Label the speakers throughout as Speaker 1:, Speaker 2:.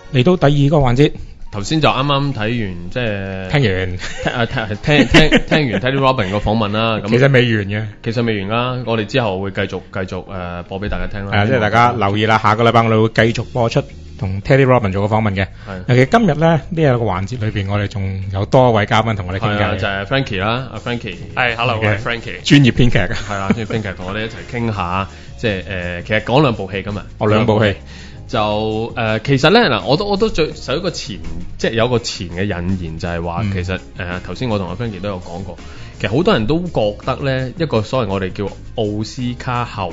Speaker 1: 嚟到第二個環節，
Speaker 2: 頭先就啱啱睇完，即係聽完 Teddy Robin 個訪問啦。咁
Speaker 1: 其實未完嘅，
Speaker 2: 其實未完啦。我哋之後會繼續播俾大家聽啦。
Speaker 1: 係啊，即係大家留意啦，下個禮拜我哋會繼續播出同 Teddy Robin 做個訪問嘅。
Speaker 2: 係。
Speaker 1: 尤其今日咧呢一個環節裏邊，我哋仲有多位嘉賓同我哋傾偈，
Speaker 2: 就係 Frankie 啦，阿 Frankie。
Speaker 3: 係，hello，我係 Frankie。
Speaker 1: 專業編劇啊。
Speaker 2: 係啦，專業編劇同我哋一齊傾下，即係其實講兩部戲㗎嘛。
Speaker 1: 兩部戲。
Speaker 2: 就其實咧嗱，我都最有一個即係有個前嘅引言，就係話其實頭先我同阿 Frankie 都有講過，其實好多人都覺得咧一個所謂我哋叫奧斯卡後，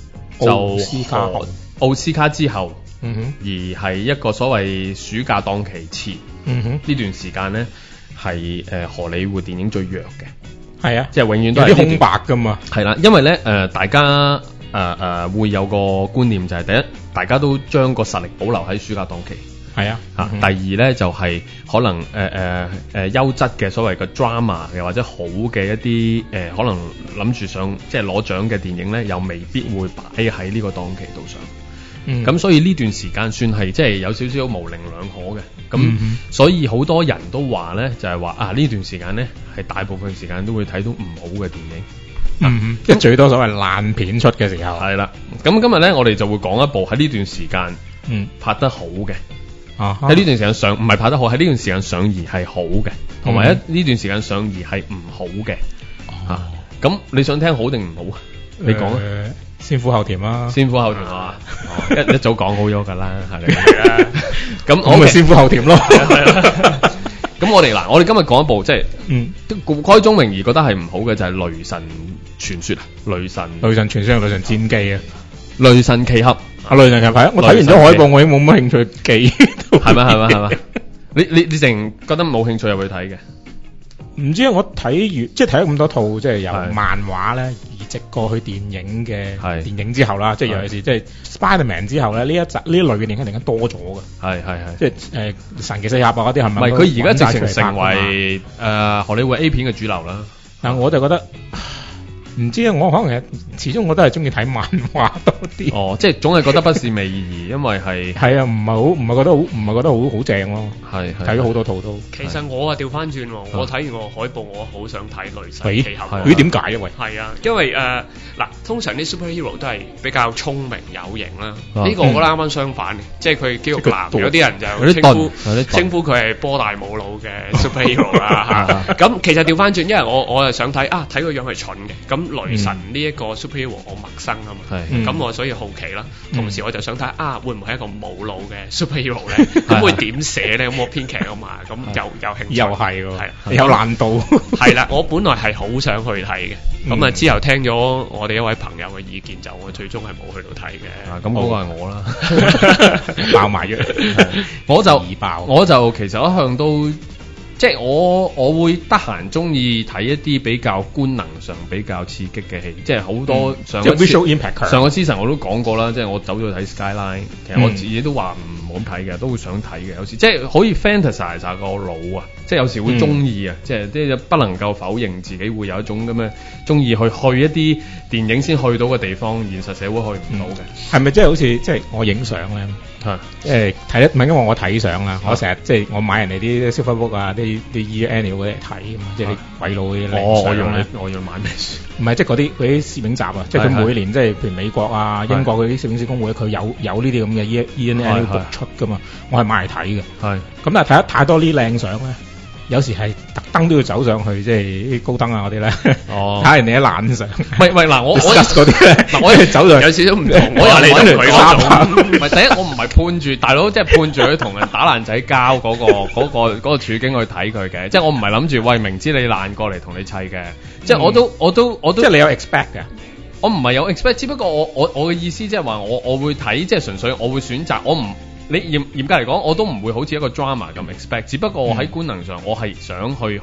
Speaker 2: 奧斯卡之後，而係一個所謂暑假檔期前，呢段時間咧係荷里活電影最弱嘅，係啊，即係永遠都係有啲空白㗎嘛，係啦，因為咧大家。會有個觀念就係第一，大家都將個實力保留喺暑假檔期，係啊，第二咧就係可能優質嘅所謂嘅 drama 嘅或者好嘅一啲可能諗住上即係攞獎嘅電影咧，又未必會擺喺呢個檔期度上。咁所以呢段時間算係即係有少少模棱兩可嘅。咁所以好多人都話咧，就係話呢段時間咧係大部分時間都會睇到唔好嘅電影。
Speaker 1: 即係最多所謂爛片出嘅時候，
Speaker 2: 係啦。咁今日咧，我哋就會講一部喺呢段時間，拍得好嘅。喺呢段時間上唔係拍得好，喺呢段時間上而係好嘅，同埋呢段時間上而係唔好嘅。咁你想聽好定唔好啊？你講啊。
Speaker 1: 先苦後甜啦。先苦後甜啊！
Speaker 2: 一早講好咗㗎啦，係咪？咁
Speaker 1: 我咪先苦後甜咯。
Speaker 2: 咁我哋今日講一部即係，開宗明義覺得係唔好嘅就係《雷神傳說》啊，《雷神傳說》《雷神戰記》啊，《雷神奇俠》啊，《雷神奇俠》係啊，我睇完咗海報，我已經冇乜興趣記，係咪？你成覺得冇興趣入去睇嘅？唔知啊，我睇完即係睇咗咁多套，即係由漫畫咧移植過去電影嘅電影之後啦，即係尤其是即係 Spider-Man 之後咧，呢一類嘅電影突然間多咗嘅，係即係神奇四俠啊嗰啲係咪？唔係，佢而家直情成為荷里活 A 片嘅主流啦。但我就覺得唔知啊，我可能始終我都係中意睇漫畫多啲。哦，即係總係覺得不是味兒，因為係啊，唔係覺得好正咯。係睇咗好多套都。
Speaker 3: 其實我調翻轉，我睇完個海報，我好想睇雷神奇俠。
Speaker 1: 咦？點解啊？喂，
Speaker 3: 係啊，因為通常啲 superhero 都係比較聰明有型啦。呢個我覺得啱啱相反嘅，即係佢肌肉男，有啲人就稱呼佢係波大冇腦嘅 superhero 啦。咁其實調翻轉，因為我係想睇睇個樣係蠢嘅咁。雷神呢一個 superhero 我陌生啊嘛，咁我所以好奇啦。同時我就想睇會唔會係一個冇腦嘅 superhero 咧？咁會點寫咧？咁我編劇啊嘛，咁有興趣。又係喎，係有難度。係啦，我本來係好想去睇嘅，咁之後聽咗我哋一位朋友嘅意見，就我最終係冇去到睇嘅。咁嗰個係我啦，
Speaker 1: 爆埋咗。
Speaker 2: 我就其實一向都。即係我會得閒中意睇一啲比較觀能上比較刺激嘅戲，即係好多上個 visual impact 上個 season 我都講過啦，即係我走咗去睇 Skyline，其實我自己都話唔好睇嘅，都會想睇嘅，有時即係可以 fantasize 下個腦啊，即係有時會中意啊，即係不能夠否認自己會有一種咁嘅中意去一啲電影先去到嘅地方，現實社會去唔到嘅。係咪即係好似即係我影相咧？睇得唔係因為我睇相啦，我成日即係我買人哋啲 Silver Book 啊，啲 Year Annual 嗰啲嚟睇啊嘛，即係啲鬼佬嗰啲靚相。我要買咩書？唔係即係嗰啲攝影集啊，即係佢每年即係譬如美國啊、英國嗰啲攝影師公會，佢有呢啲咁嘅 Year Annual Book 出噶嘛，我係買嚟睇嘅。咁但係睇得太多啲靚相咧。有時係特登都要走上去，即係啲高登啊嗰啲咧，睇下人哋啲爛相。喂嗱，我嗰啲咧，我係走上有少少唔同。我又嚟同佢講，唔係第一，我唔係判住大佬，即係判住佢同人打爛仔交嗰個處境去睇佢嘅。即係我唔係諗住喂明知你爛過嚟同你砌嘅。即係我都即係你有 expect 嘅。我唔係有 expect，只不過我嘅意思即係話我會睇，即係純粹我會選擇我唔。你嚴格嚟講，我都唔會好似一個 drama 咁 expect，只不過我喺觀能上，我係想去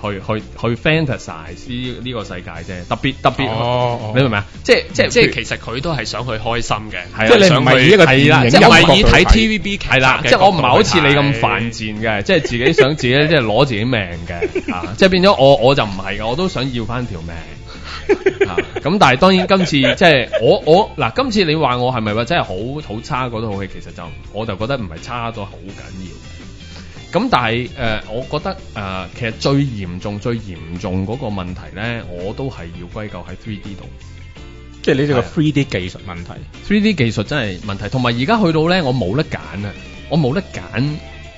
Speaker 2: fantasize 呢個世界啫。特別，你明唔明啊？即係其實佢都係想去開心嘅，即係你唔係一個電影，即係唔係以睇 TVB 劇集嘅。即係我唔係好似你咁犯賤嘅，即係自己想自己即係攞自己命嘅。即係變咗我就唔係嘅，我都想要翻條命。 咁但係當然今次即係我嗱，今次你話我係咪話真係好差嗰套戲？其實我就覺得唔係差到好緊要。咁但係我覺得其實最嚴重嗰個問題咧，我都係要歸咎喺 3D 度。
Speaker 1: 即係呢個 3D 技術問題。3D
Speaker 2: 技術真係問題，同埋而家去到咧，我冇得揀啊！我冇得揀唔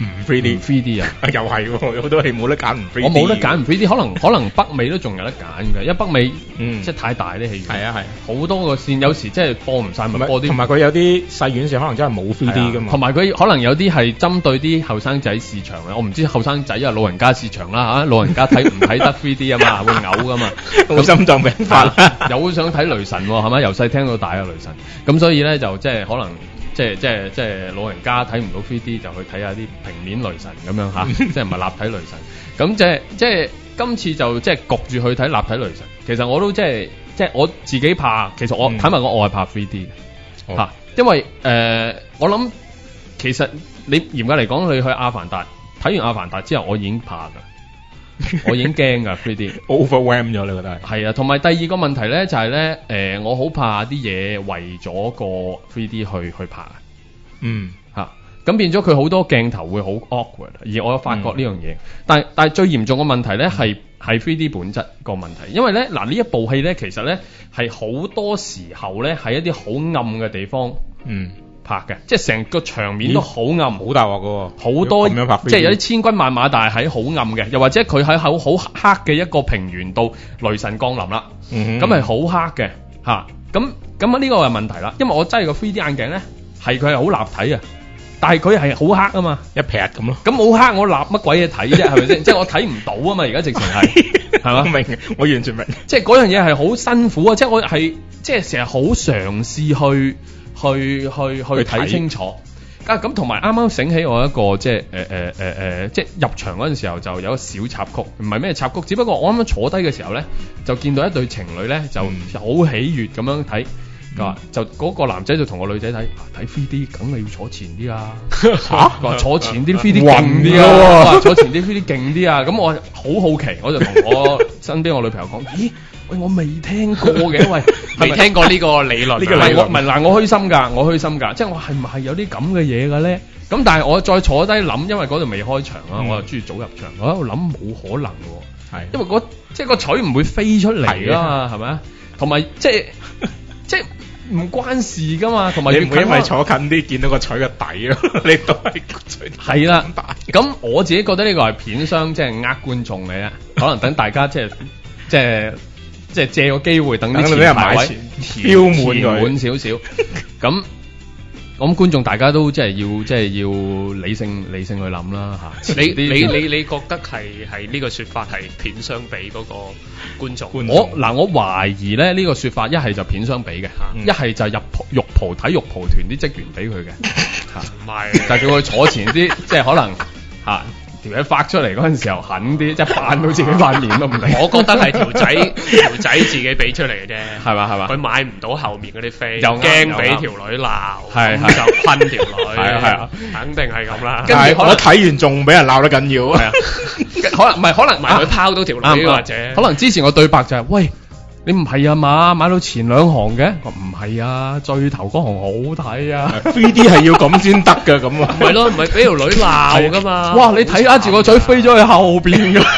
Speaker 2: 3D 啊！
Speaker 1: 又係喎，好多戲冇得揀唔 3D。
Speaker 2: 我冇得揀唔 3D，可能北美都仲有得揀嘅，因為北美即係太大啲戲院。
Speaker 1: 係啊係。好
Speaker 2: 多個線，有時即係播唔晒咪播啲。
Speaker 1: 同埋佢有啲細院線可能真係冇 3D 噶嘛。同
Speaker 2: 埋佢可能有啲係針對啲後生仔市場嘅，我唔知後生仔啊老人家市場啦嚇，老人家睇唔睇得 3D 啊嘛，會嘔噶嘛，
Speaker 1: 會心臟病發。
Speaker 2: 又會想睇雷神喎，係咪？由細聽到大啊雷神，咁所以咧就即係可能。即係老人家睇唔到 3D 就去睇下啲平面雷神咁樣嚇，即係唔係立體雷神。咁即係今次就即係焗住去睇立體雷神。其實我都即係我自己怕，其實我坦白講我係怕 3D 嘅嚇，因為我諗其實你嚴格嚟講，你去阿凡達睇完阿凡達之後，我已經怕㗎，我已經驚㗎 3D
Speaker 1: overwhelm 咗，你覺得係？
Speaker 2: 係啊，同埋第二個問題咧就係咧我好怕啲嘢為咗個 3D 去拍咁變咗佢好多鏡頭會好 awkward， 而我有發覺呢樣嘢。但係最嚴重嘅問題咧係 3D 本質個問題，因為咧嗱呢一部戲咧其實咧係好多時候咧喺一啲好暗嘅地方拍嘅，即係成個場面都好暗，好大鑊㗎，好多咁樣拍，即係有啲千軍萬馬，但係喺好暗嘅，又或者佢喺好黑嘅一個平原度，雷神降臨啦，咁係好黑嘅嚇，咁呢個係問題啦，因為我揸住個 3D 眼鏡咧，係佢係好立體啊，但係佢係好黑啊嘛，一撇咁咯，咁好黑我立乜鬼嘢睇啫，係咪先？即係我睇唔到啊嘛，而家直情係係嘛？明，我完全明，即係嗰樣嘢係好辛苦啊，即係我係即係成日好嘗試去睇清楚咁，同埋啱啱醒起我一個即係入場嗰陣時候就有一個小插曲，唔係咩插曲，只不過我啱啱坐低嘅時候咧，就見到一對情侶咧就好喜悅咁樣睇，就嗰個男仔就同個女仔睇 3D， 梗係要坐前啲啊！嚇，坐前啲 3D 勁啲啊！坐前啲 3D 勁啲啊！咁我好好奇，我就同我身邊我女朋友講：咦？喂，我未聽過嘅，喂，
Speaker 3: 未聽過呢個理論。呢個
Speaker 2: 理論唔係嗱，我虛心㗎，即係我係唔係有啲咁嘅嘢嘅咧？咁但係我再坐低諗，因為嗰度未開場啊，我又中意早入場，我喺度諗冇可能喎，因為即係個錘唔會飛出嚟啊嘛，係咪啊？同埋即係唔關事㗎嘛，同埋你唔會因為坐近啲見到個錘嘅底咯，你都係錘係啦。咁我自己覺得呢個係片商即係呃觀眾嘅，可能等大家即係借個機會等啲前排位填滿少少，咁觀眾大家都即係要理性去諗啦嚇。
Speaker 3: 你覺得係呢個説法係片商俾嗰個觀眾？
Speaker 2: 我懷疑咧呢個説法一係就片商俾嘅，一係就體育蒲團啲職員俾佢嘅嚇，
Speaker 3: 唔係
Speaker 2: 就叫佢坐前啲，即係可能嚇。條嘢發出嚟嗰陣時候狠啲，即係扮到自己塊面都唔定。
Speaker 3: 我覺得係條仔自己俾出嚟嘅啫，係嘛？佢買唔到後面嗰啲飛，又驚俾條女鬧，咁就噴條女，係啊，肯定係咁啦。跟住
Speaker 1: 我睇完仲俾人鬧得緊要，
Speaker 2: 係啊，可能
Speaker 3: 佢拋到條女或者，
Speaker 2: 可能之前個對白就係喂。你唔係啊嘛，買到前兩行嘅？我唔係啊，最頭嗰行好睇啊
Speaker 1: ！3D 係要咁先得㗎，咁啊，
Speaker 3: 唔係咯，唔係俾條女鬧㗎嘛？
Speaker 2: 哇！你睇下住個嘴飛咗去後邊㗎，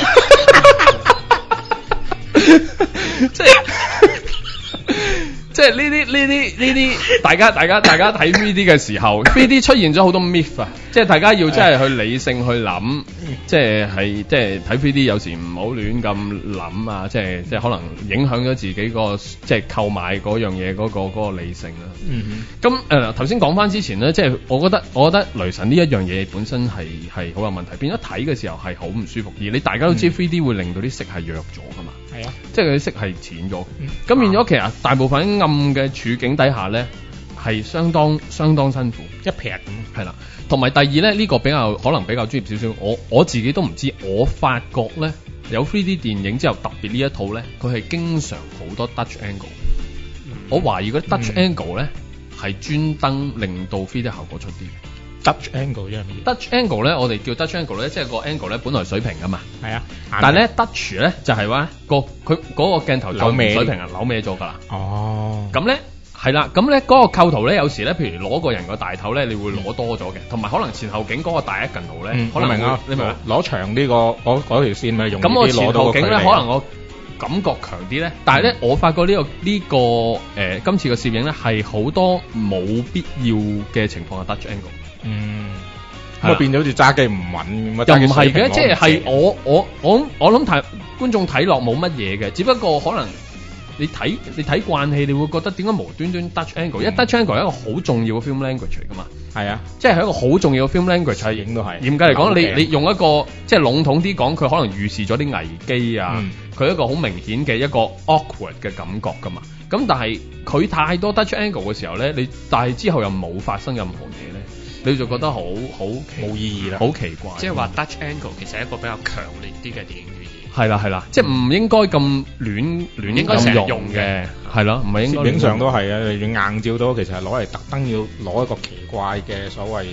Speaker 2: 即係呢啲，大家睇 3D 嘅時候，3D 出現咗好多 myth 啊！即係大家要真係去理性去諗，即係睇 3D 有時唔好亂咁諗啊！即係可能影響咗自己個即係購買嗰樣嘢嗰個理性啦。咁頭先講翻之前咧，即係我覺得雷神呢一樣嘢本身係好有問題，變咗睇嘅時候係好唔舒服。而你大家都知 3D 會令到啲色係弱咗噶嘛？係啊，即係佢啲色係淺咗。咁變咗其實大部分暗嘅處境底下咧，係相當辛苦，一劈咁係啦。同埋第二咧，呢個可能比較專業少少。我自己都唔知，我發覺咧有 3D 電影之後，特別呢一套咧，佢係經常好多 Dutch angle。我懷疑嗰啲 Dutch angle 咧係專登令到 3D 效果出啲。
Speaker 1: Dutch angle 啫。
Speaker 2: Dutch angle 咧，我哋叫 Dutch angle 咧，即係個 angle 咧本來水平噶嘛。
Speaker 1: 係啊，
Speaker 2: 但係咧 Dutch 咧就係話佢嗰個鏡頭就唔水平啊，扭歪咗㗎啦。
Speaker 1: 哦，
Speaker 2: 咁咧係啦，咁咧嗰個構圖咧有時咧，譬如攞個人個大頭咧，你會攞多咗嘅，同埋可能前後景嗰個大一近圖咧，可能
Speaker 1: 明啊，
Speaker 2: 你明
Speaker 1: 攞長呢個嗰條線咪用
Speaker 2: 咁我
Speaker 1: 前
Speaker 2: 後景咧，可能我感覺強啲咧，但係咧我發覺呢個今次嘅攝影咧係好多冇必要嘅情況嘅 Dutch angle。
Speaker 1: 咁啊變咗好似揸機唔穩咁啊！
Speaker 2: 又唔係嘅，即係我諗睇觀眾睇落冇乜嘢嘅，只不過可能你睇慣戲，你會覺得點解無端端 Dutch angle？因為 Dutch angle 係一個好重要嘅 film language 嚟噶嘛。係啊，即係一個好重要嘅 film language。係影都係。嚴格嚟講，你用一個即係籠統啲講，佢可能預示咗啲危機啊，佢一個好明顯嘅一個 awkward 嘅感覺噶嘛。咁但係佢太多 Dutch angle 嘅時候咧，但係之後又冇發生任何嘢咧。你就覺得好冇意義啦，好奇怪。
Speaker 3: 即係話 Dutch angle 其實係一個比較強烈啲嘅電影語言。
Speaker 2: 係啦，即係唔應該咁亂
Speaker 3: 應該成日用嘅。
Speaker 2: 係咯，唔係應該。
Speaker 1: 攝影上都係啊，你硬照到其實係攞嚟特登要攞一個奇怪嘅所謂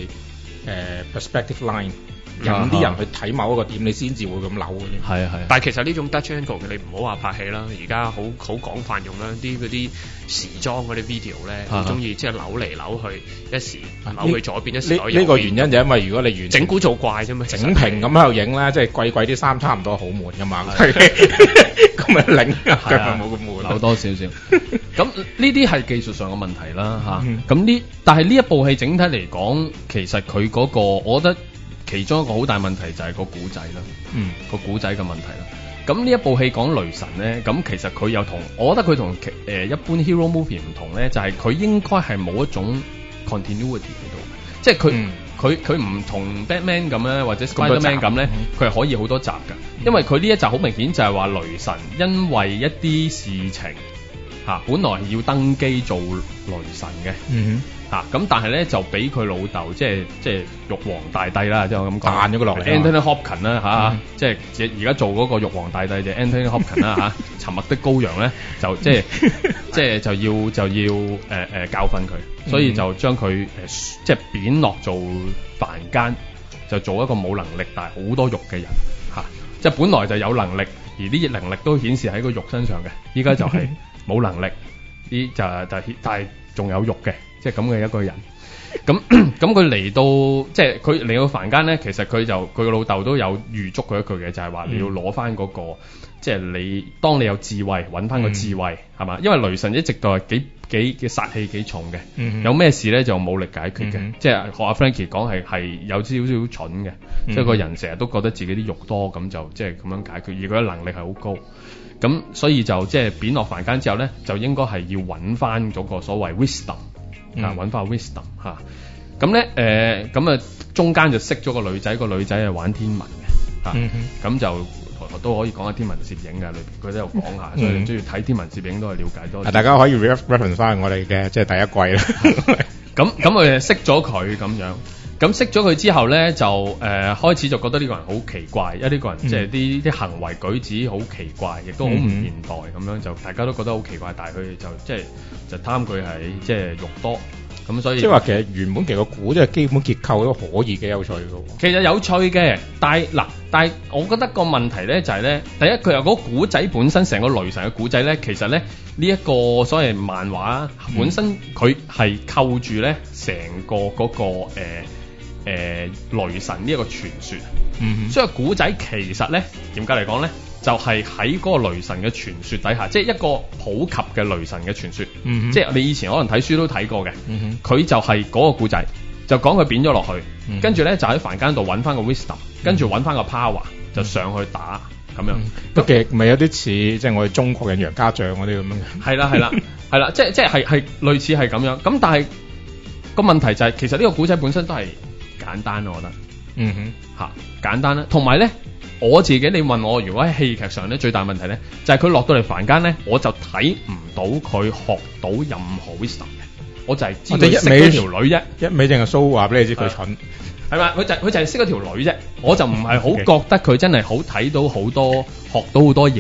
Speaker 1: perspective line。引啲人去睇某一個點，你先至會咁扭嘅啫。
Speaker 2: 係。
Speaker 3: 但係其實呢種 Dutch angle 你唔好話拍戲啦，而家好廣泛用啦，嗰啲時裝嗰啲 video 咧，好中意即係扭嚟扭去，一時扭去左邊，一時扭右邊。呢
Speaker 1: 個原因就因為如果你完
Speaker 3: 整蠱做怪啫嘛，
Speaker 1: 整平咁喺度影咧，即係貴啲衫差唔多好悶噶嘛。咁咪擰啊，佢咪冇咁悶，
Speaker 2: 扭多少少。咁呢啲係技術上嘅問題啦嚇。但係呢一部戲整體嚟講，其實佢嗰個，我覺得。其中一個好大問題就係個古仔啦，個古仔嘅問題啦。咁呢一部戲講雷神咧，咁其實佢又我覺得佢同一般 hero movie 唔同咧，就係佢應該係冇一種 continuity 喺度，即係佢唔同 Batman 咁咧，或者 Spiderman 咁咧，佢係可以好多集㗎。因為佢呢一集好明顯就係話雷神因為一啲事情本來要登基做雷神嘅。咁但係咧就俾佢老豆即係玉皇大帝啦，即係我咁講彈咗佢落嚟 Anthony Hopkins 啦即係而家做嗰個玉皇大帝就 Anthony Hopkins 啦沉默的羔羊咧就就要教訓佢，所以就將佢即係貶落做凡間，就做一個冇能力但係好多肉嘅人即係本來就有能力，而呢啲能力都顯示喺個肉身上嘅，依家就係冇能力，但係仲有肉嘅。即係咁嘅一個人，咁佢嚟到即係佢嚟到凡間咧，其實佢個老豆都有預囑佢一句嘅，就係話你要攞翻嗰個，即係當你有智慧，揾翻個智慧係嘛？因為雷神一直都係幾嘅殺氣幾重嘅，有咩事咧就冇力解決嘅，即係學阿 Frankie 講係有少少蠢嘅，即係個人成日都覺得自己啲肉多，咁就即係咁樣解決，而佢嘅能力係好高。咁所以就即係貶落凡間之後咧，就應該係要揾翻嗰個所謂 wisdom。揾翻 wisdom 咁咧咁中間就識咗個女仔，個女仔係玩天文嘅咁就都可以講下天文攝影嘅裏邊，佢都有講下，所以你中意睇天文攝影都係了解多啲。
Speaker 1: 大家可以 reference 翻我哋嘅即係第一季啦。
Speaker 2: 咁我哋識咗佢咁樣，咁識咗佢之後咧就開始就覺得呢個人好奇怪，因為呢個人即係啲行為舉止好奇怪，亦都好唔現代咁樣，就大家都覺得好奇怪，但係佢就就貪佢係即係肉多，咁所以
Speaker 1: 即係話其實原本個故即係基本結構都可以幾有趣嘅。
Speaker 2: 其實有趣嘅，但係我覺得個問題咧就係咧，第一佢有個古仔本身成個雷神嘅古仔咧，其實咧呢一個所謂漫畫本身佢係扣住咧成個嗰個雷神呢一個傳說，所以古仔其實咧嚴格嚟講咧。就係喺嗰個雷神嘅傳說底下，即係一個普及嘅雷神嘅傳說，即係你以前可能睇書都睇過嘅，佢就係嗰個故仔，就講佢貶咗落去，跟住咧就喺凡間度揾翻個 wisdom，跟住揾翻個 power 就上去打咁樣，
Speaker 1: 都其實咪有啲似即係我哋中國人楊家將嗰啲咁樣嘅。係
Speaker 2: 啦，即係類似係咁樣，咁但係個問題就係其實呢個故仔本身都係簡單，我覺得，簡單啦，同埋咧。我自己你問我，如果喺戲劇上咧，最大問題咧就係佢落到嚟凡間咧，我就睇唔到佢學到任何 wisdom 嘅，我就係知佢識嗰條女啫，
Speaker 1: 一味淨係 show 話俾你知佢蠢，
Speaker 2: 係嘛？佢就係識嗰條女啫，我就唔係好覺得佢真係好睇到好多學到好多嘢，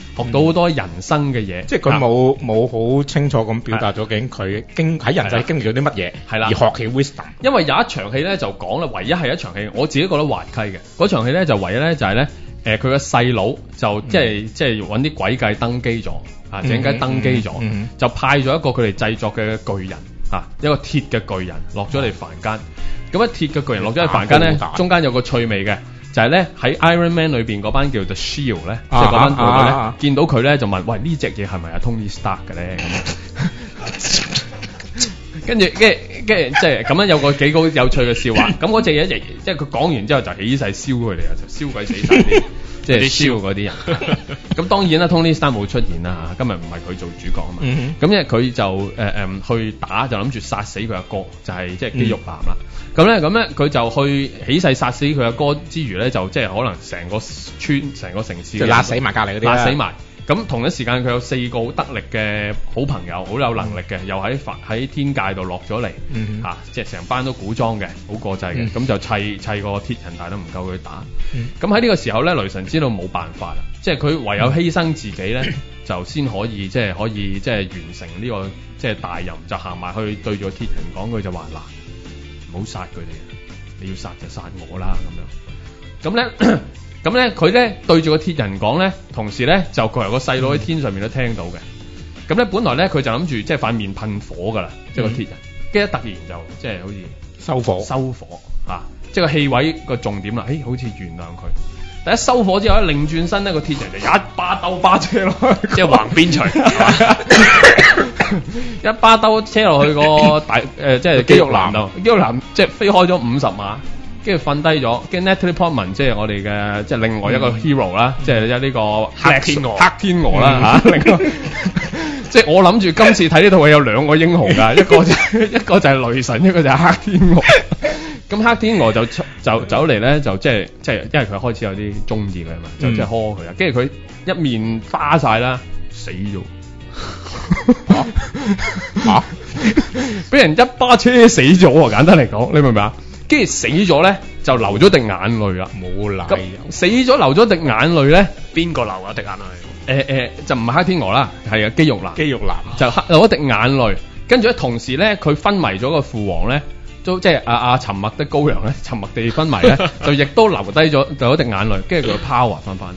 Speaker 2: 學到好多人生嘅嘢。
Speaker 1: 即係佢冇好清楚咁表達咗究竟佢喺人世經歷咗啲乜嘢，
Speaker 2: 係啦，
Speaker 1: 而學起 wisdom。因
Speaker 2: 為有一場戲咧就講啦，唯一係一場戲，我自己覺得滑稽嘅嗰場戲咧就唯一咧就係咧佢個細佬就即係揾啲詭計登基咗啊，靜雞登基咗，就派咗一個佢哋製作嘅巨人一個鐵嘅巨人落咗嚟凡間。咁一鐵嘅巨人落咗嚟凡間咧，中間有個趣味嘅。就係咧喺 Iron Man 裏邊嗰班叫 The Shield 咧，即係嗰班部隊咧，見到佢咧就問：喂，呢隻嘢係咪阿 Tony Stark 嘅咧？跟住即係咁樣有個幾個有趣嘅笑話。咁嗰隻嘢即係佢講完之後就起勢燒佢哋啊，就燒鬼死晒啲即係燒嗰啲人。咁當然啦 ，Tony Stark 冇出現啦嚇，今日唔係佢做主角啊嘛。咁因為佢就去打就諗住殺死佢阿哥，就係即係肌肉男啦。咁咧佢就去起勢殺死佢阿哥之餘咧，就即係可能成個村、成個城市
Speaker 1: 就辣死埋隔離嗰啲，
Speaker 2: 辣死埋。咁同一時間佢有4個好得力嘅好朋友，好有能力嘅，又喺天界度落咗嚟，即係成班都古裝嘅，好過劑嘅。咁就砌個鐵人，但係都唔夠佢打。咁喺呢個時候咧，雷神知道冇辦法啦，即係佢唯有犧牲自己咧，就先可以即係完成呢個即係大任，就行埋去對住個鐵人講，佢就話嗱，唔好殺佢哋，你要殺就殺我啦咁樣。咁咧佢咧對住個鐵人講咧，同時咧就佢由個細佬喺天上面都聽到嘅。咁咧本來咧佢就諗住即係塊面噴火噶啦，即係個鐵人，跟住突然就即係好似收火即係個氣位個重點啦。好似原諒佢。但一收火之後咧，擰轉身咧個鐵人就一巴兜巴車落去，
Speaker 3: 即係橫邊錘，
Speaker 2: 一巴兜車落去個大即係肌肉男度，肌肉男即係飛開咗50碼。跟住瞓低咗，跟住 Natalie Portman 即係我哋嘅即係另外一個 hero 啦，即係呢個黑天鵝啦嚇。另外即係我諗住今次睇呢套戲有2個英雄㗎，一個就係雷神，一個就係黑天鵝。咁黑天鵝就走嚟咧，就即係因為佢開始有啲中意佢嘛，就即係呵佢啊。跟住佢一面花晒啦，死咗俾人一巴車死咗喎！簡單嚟講，你明唔明啊？跟住死咗咧，就流咗滴眼淚啦。冇奶死咗流咗滴眼淚咧，
Speaker 3: 邊個流啊滴眼淚？
Speaker 2: 就唔係黑天鵝啦，係啊肌肉男就流咗滴眼淚。跟住咧，同時咧，佢昏迷咗個父王咧，都即係沉默的羔羊咧，沉默地昏迷咧，就亦都流低咗流咗滴眼淚。跟住佢 power 翻嚟，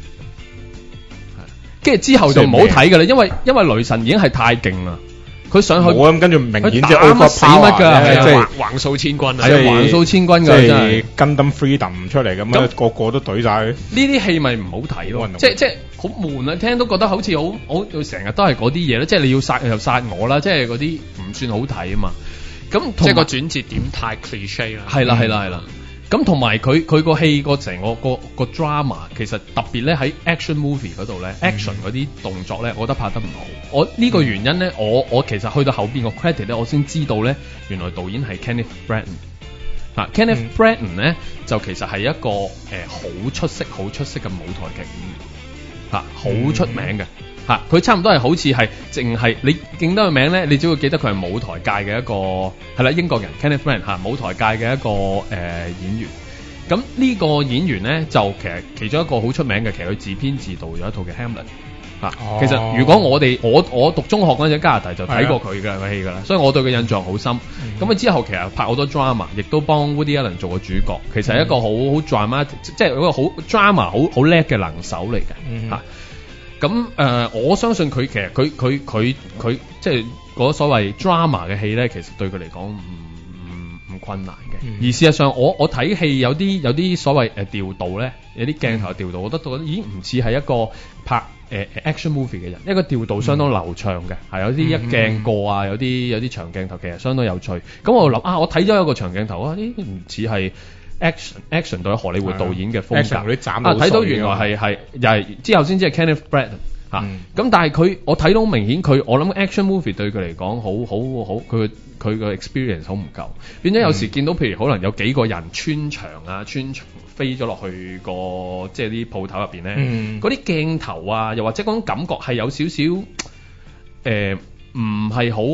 Speaker 2: 跟住之後就唔好睇㗎啦，因為雷神已經係太勁啦。佢上去
Speaker 1: 冇咁，跟住明顯即係
Speaker 2: over 死乜㗎，
Speaker 3: 即係橫掃千軍啊！
Speaker 2: 係橫掃千軍㗎，真係
Speaker 1: Gundam Freedom 出嚟咁樣，個個都懟晒。
Speaker 2: 呢啲戲咪唔好睇咯，即係好悶啊！聽都覺得好似好成日都係嗰啲嘢咧，即係你要殺又殺我啦，即係嗰啲唔算好睇啊嘛。咁
Speaker 3: 即係個轉折點太 cliche 啦。
Speaker 2: 係啦。咁同埋佢個戲個成個 drama 其實特別咧喺 action movie 嗰度咧 action 嗰啲動作咧，我覺得拍得唔好。我呢個原因咧，我其實去到後邊個 credit 咧，我先知道咧，原來導演係 Kenneth Branagh。Kenneth Branagh 咧就其實係一個好出色嘅舞台劇演員，好出名嘅。佢差唔多係好似係淨係你記得個名咧，你只會記得佢係舞台界嘅一個係啦，英國人 Kenneth Branagh 舞台界嘅一個演員。咁呢個演員咧就其中一個好出名嘅，其實佢自編自導有一套嘅 Hamlet。其實如果我讀中學嗰陣加拿大就睇過佢嘅戲㗎啦，所以我對佢印象好深。咁佢之後其實拍好多 drama， 亦都幫 Woody Allen 做過主角。其實係一個好 drama， 即係一個好 drama 好叻嘅能手嚟嘅。咁我相信佢其實佢即係嗰所謂 drama 嘅戲咧，其實對佢嚟講唔困難嘅。而事實上，我睇戲有啲所謂調度咧，有啲鏡頭嘅調度，我覺得已經唔似係一個拍action movie 嘅人，一個調度相當流暢嘅，係有啲一鏡過啊，有啲長鏡頭，其實相當有趣。咁我諗我睇咗一個長鏡頭啊，呢唔似係action 對荷里活導演嘅風格。睇到原來係又係之後先知係 Kenneth Branagh 咁但係我睇到明顯我諗 action movie 對佢嚟講好佢個 experience 好唔夠，變咗有時見到譬如可能有幾個人穿牆飛咗落去個即係啲鋪頭入邊咧，嗰啲鏡頭啊，又或者嗰種感覺係有少少唔係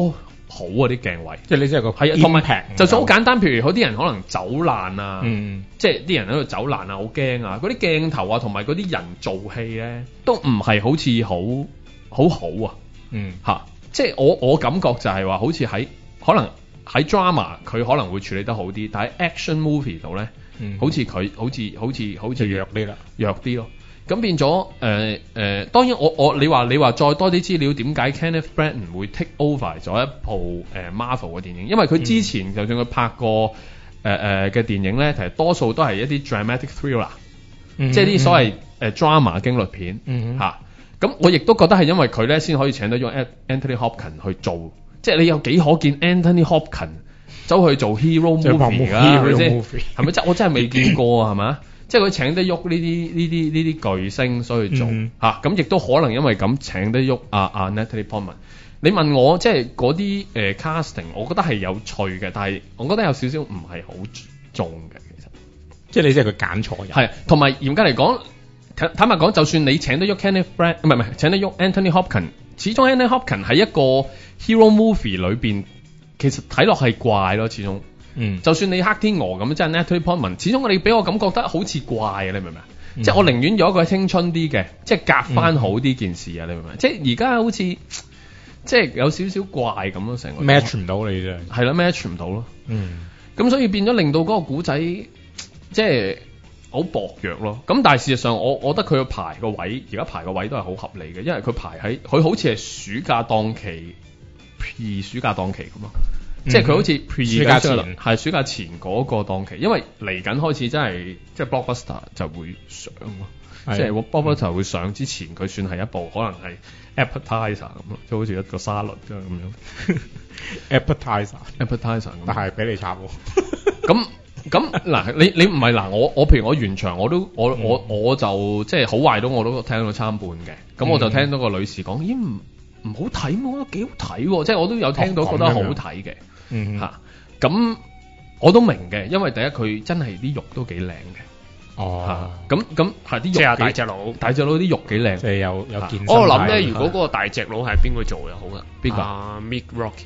Speaker 2: 好啊啲鏡位，
Speaker 1: 即係你即係個
Speaker 2: 係啊，同埋就算好簡單，譬如有啲人可能走爛啊，即係啲人喺度走爛啊，好驚啊，嗰啲鏡頭啊，同埋嗰啲人做戲咧，都唔係好似好啊，即係我感覺就係話，好似可能喺 drama 佢可能會處理得好啲，但係 action movie 度咧，好似佢好似
Speaker 1: 弱啲啦，
Speaker 2: 弱啲咯。咁變咗當然你話再多啲資料，點解 Kenneth Branagh 會 take over 咗一部Marvel 嘅電影？因為佢之前就算佢拍過嘅電影咧，其實多數都係一啲 dramatic thriller，即係啲所謂drama 驚慄片嚇。咁我亦都覺得係因為佢咧先可以請到咗 Anthony Hopkins 去做，即係你有幾可見 Anthony Hopkins 走去做 hero movie 㗎？係咪？我真係未見過啊，係咪？即係佢請得喐呢啲巨星，所以做嚇，咁亦都可能因為咁請得喐阿 Natalie Portman。你問我即係嗰啲casting，我覺得係有趣嘅，但係我覺得有少少唔係好中嘅，其實。
Speaker 1: 即係你即係佢揀錯人。
Speaker 2: 係，同埋嚴格嚟講，坦白講，就算你請得喐 Kenneth Branagh，唔係請得喐 Anthony Hopkins，始終 Anthony Hopkins 喺一個 hero movie 裏邊，其實睇落係怪咯，始終。就算你黑天鵝咁，即係 Natalie Portman， 始終你俾我感覺得好似怪啊！你明唔明？即係我寧願有一個青春啲嘅，即係夾翻好啲件事啊！你明唔明？即係而家好似即係有少少怪咁咯，成個
Speaker 1: match 唔到你啫，
Speaker 2: 係啦 match 唔到咯。咁所以變咗令到嗰個古仔即係好薄弱咯。咁但係事實上，我覺得佢排個位，而家排個位都係好合理嘅，因為佢排喺佢好似係暑假檔期咁啊。即係佢好似暑假前係暑假前嗰個檔期，因為嚟緊開始真係即係 Blockbuster 就會上咯，即係 Blockbuster 會上之前，佢算係一部可能係 appetizer 咁咯，即係好似一個沙律咁樣。appetizer，
Speaker 1: 但係俾你插喎。
Speaker 2: 咁嗱，你唔係嗱，我譬如我完場我就即係好壞都我都聽到參半嘅，咁我就聽到個女士講，咦唔好睇，我覺得幾好睇喎，即係我都有聽到覺得好睇嘅。咁我都明嘅，因為第一佢真係啲肉都幾靚嘅。咁係啲肉，
Speaker 3: 即係大隻佬啲
Speaker 2: 肉幾靚，
Speaker 1: 即係有健身。
Speaker 3: 我諗咧，如果嗰個大隻佬係邊個做就好啦。邊個？Mick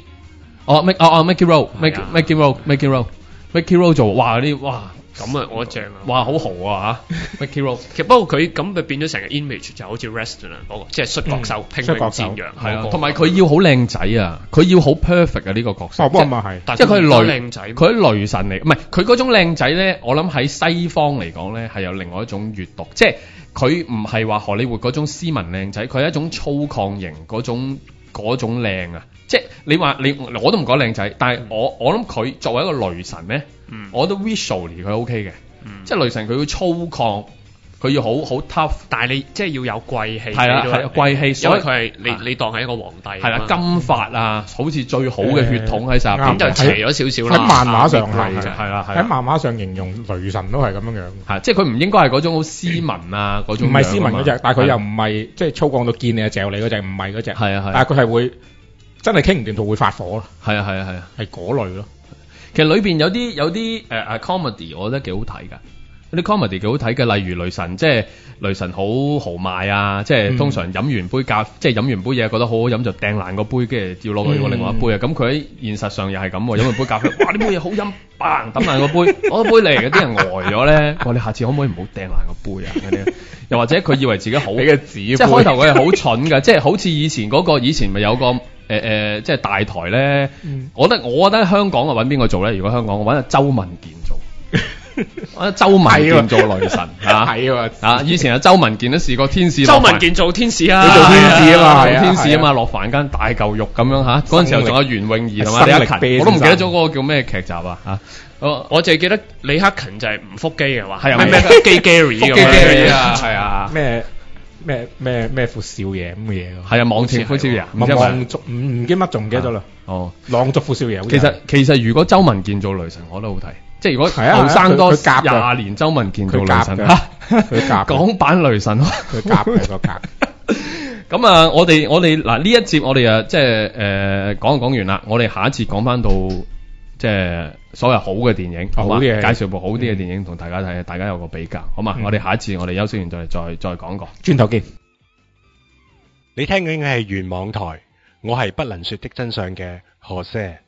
Speaker 3: Rocky。
Speaker 2: Mickey Rourke 做，哇啲哇
Speaker 3: 咁啊，我正啊，
Speaker 2: 哇好豪啊嚇 Mickey Rourke。
Speaker 3: 其實不過佢咁就變咗成個 image 就好似 wrestler 嗰個，即係摔角手、拼命戰揚。
Speaker 2: 係啊，同埋佢要好靚仔啊，佢要好 perfect 啊呢個角色。
Speaker 1: 不過係，
Speaker 2: 即係佢係靚仔，佢係雷神嚟，唔係佢嗰種靚仔咧。我諗喺西方嚟講咧係有另外一種閲讀，即係佢唔係話荷里活嗰種斯文靚仔，佢係一種粗獷型嗰種靚啊。即係你話我都唔講靚仔，但係我諗佢作為一個雷神咧，我都 visually 佢 OK 嘅，即係雷神佢要粗獷，佢要好 tough， 但係你即係要有貴氣，係啦貴氣，所以佢係你當係一個皇帝，係啦金髮啊，好似最好嘅血統喺晒入邊，咁就斜咗少少啦。
Speaker 1: 喺漫畫上係
Speaker 2: 啦，
Speaker 1: 喺漫畫上形容雷神都係咁樣樣，
Speaker 2: 係即係佢唔應該係嗰種好斯文啊嗰種，
Speaker 1: 唔係斯文嗰隻，但係佢又唔係即係粗獷到見你啊嚼你嗰隻，唔係嗰隻，係啊，但係佢係會。真係傾唔掂到會發火咯，係嗰類咯。
Speaker 2: 其實裏邊有啲comedy，我覺得幾好睇㗎。有啲 comedy 幾好睇嘅，例如雷神，即係雷神好豪邁啊！即係通常飲完杯即係飲完杯嘢覺得好好飲就掟爛個杯，跟住要攞去另外一杯啊！咁佢喺現實上又係咁喎，飲完杯咖啡，哇！呢杯嘢好飲，砰抌爛個杯，攞杯嚟嘅啲人呆咗咧。哇！你下次可唔可以唔好掟爛個杯啊？嗰啲又或者佢以為自己好，即係開頭佢係好蠢㗎，即係好似以前咪有個。即係大台咧，我覺得香港啊揾邊個做咧？如果香港我揾阿周文健做，揾周文健做雷神嚇，以前阿周文健都試過天使，
Speaker 3: 周文健做天使啊，
Speaker 1: 佢做天使啊嘛，
Speaker 2: 天使啊嘛，落凡間大嚿肉咁樣嚇，嗰陣時候仲有袁詠儀同埋李克勤，我都唔記得咗嗰個叫咩劇集啊嚇。
Speaker 3: 我淨係記得李克勤就係唔腹肌嘅話，
Speaker 2: 係
Speaker 3: 咩腹肌 Gary 咁樣
Speaker 2: 啊，係啊
Speaker 1: 咩闊少爺咁嘅嘢
Speaker 2: 係啊，網前闊少爺，
Speaker 1: 望族唔記乜仲唔記得咗啦。浪族闊少爺。
Speaker 2: 其實如果周文健做雷神，我都好睇。即係如果後生多20年，周文健做雷神
Speaker 1: 佢夾
Speaker 2: 港版雷神，
Speaker 1: 佢夾佢個夾。
Speaker 2: 咁啊，我哋嗱呢一節我哋啊即係講完啦，我哋下一節講翻到即係所謂好嘅電影，好嘛？介紹部好啲嘅電影同大家睇，大家有個比較，好嘛？我哋下一次我哋休息完再講過，
Speaker 1: 轉頭見。
Speaker 4: 你聽緊嘅係原網台， 我係不能說的真相嘅何些。